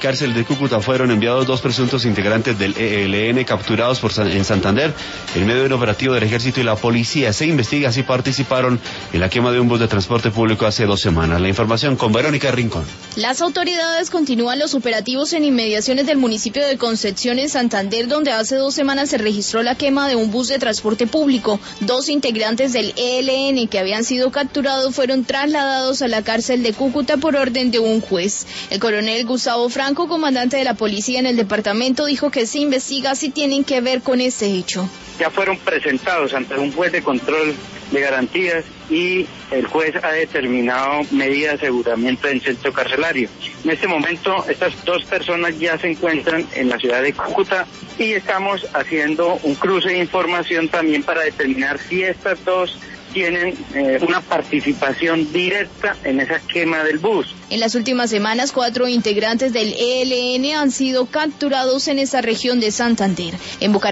cárcel de Cúcuta fueron enviados 2 presuntos integrantes del ELN capturados en Santander en medio de un operativo del ejército y la policía. Se investiga si participaron en la quema de un bus de transporte público hace 2 semanas. La información con Verónica Rincón. Las autoridades continúan los operativos en inmediaciones del municipio de Concepción en Santander, donde hace 2 semanas se registró la quema de un bus de transporte público. 2 integrantes del ELN que habían sido capturados fueron trasladados a la cárcel de Cúcuta por orden de un juez. El coronel Gustavo Franco, comandante de la policía en el departamento, dijo que se investiga si tienen que ver con este hecho. Ya fueron presentados ante un juez de control de garantías y el juez ha determinado medidas de aseguramiento en centro carcelario. En este momento estas 2 personas ya se encuentran en la ciudad de Cúcuta y estamos haciendo un cruce de información también para determinar si estas 2 tienen una participación directa en esa quema del bus. En las últimas semanas, 4 integrantes del ELN han sido capturados en esa región de Santander. En